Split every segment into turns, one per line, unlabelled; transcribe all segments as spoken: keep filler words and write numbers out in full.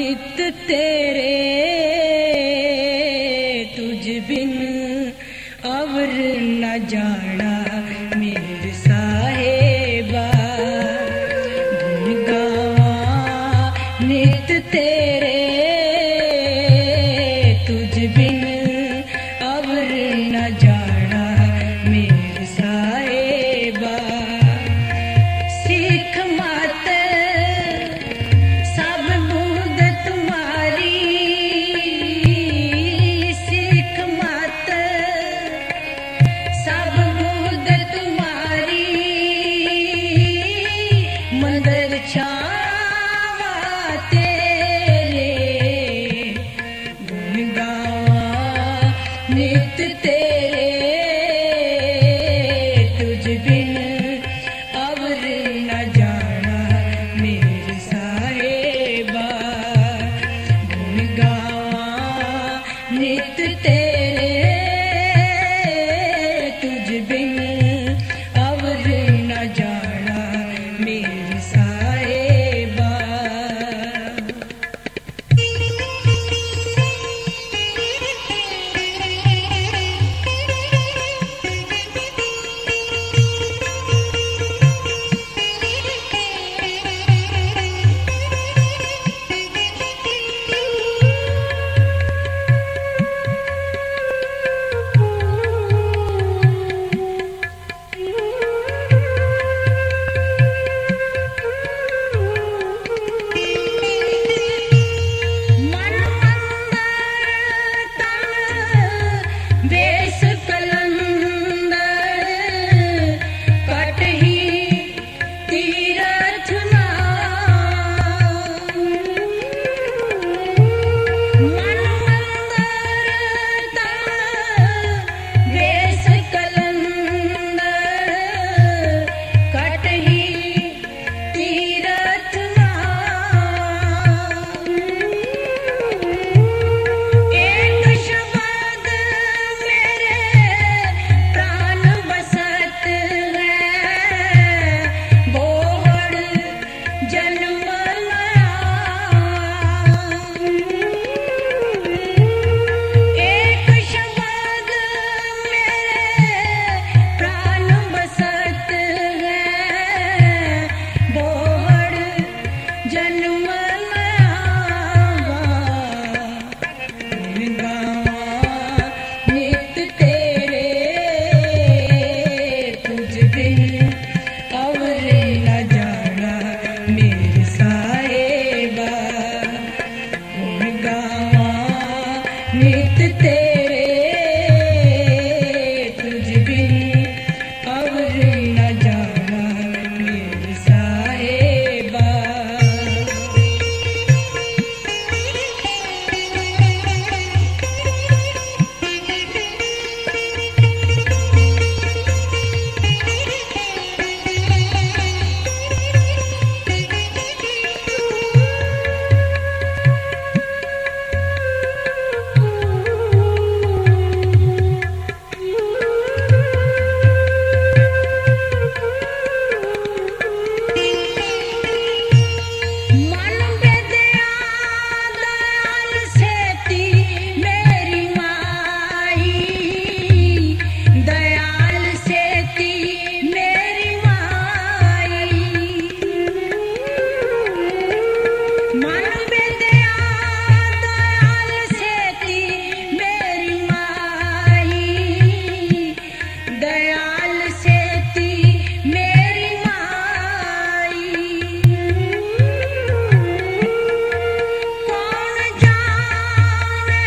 नित तेरे तुझ बिन अवर न जाना मेरे साहेबा। गुण गावा नित तेरे तुझ बिन अवर न जाना मेरे साहेबा। सीख मत सब बूंद तुम्हारी, सीख मत सब बूंद तुम्हारी। मंदिर छावा तेरे गुण गावा नित तेरे तुझ बिन अवर न जाना मेरे साहेबा। गुण गावा नित तेरे तुझ बिन अवर न जाना मेरे साहेबा। मन मंदर तन बेस कलंदर कटही तीरथ नाम। मन मंदर तन बेस कलंदर कटही तीरथ नाम। एक शब्द मेरे प्राण बसत है, बोहड़ जन्म नया। एक शब्द मेरे प्राण बसत है, बोहड़ जन्म नया। गुण गावा नित तेरे तुझ बिन अवर न जाना मेरे साहेबा। गुण गावा नित तेरे तुझ बिन अवर न जाना मेरे साहेबा। मन बेदया दयाल सेती मेरी माई, दयाल सेती मेरी माई। मन बेदया दयाल सेती मेरी माई, दयाल सेती मेरी माई। कौन जाने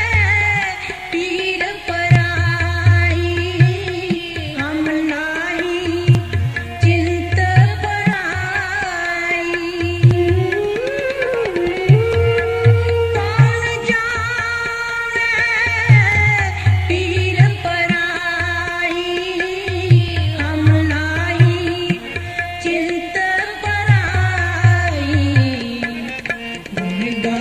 पीर पराई, हम नाही चिंत पराई। कौन जाने पीर पराई, हम नाही चिंत पराई। गुण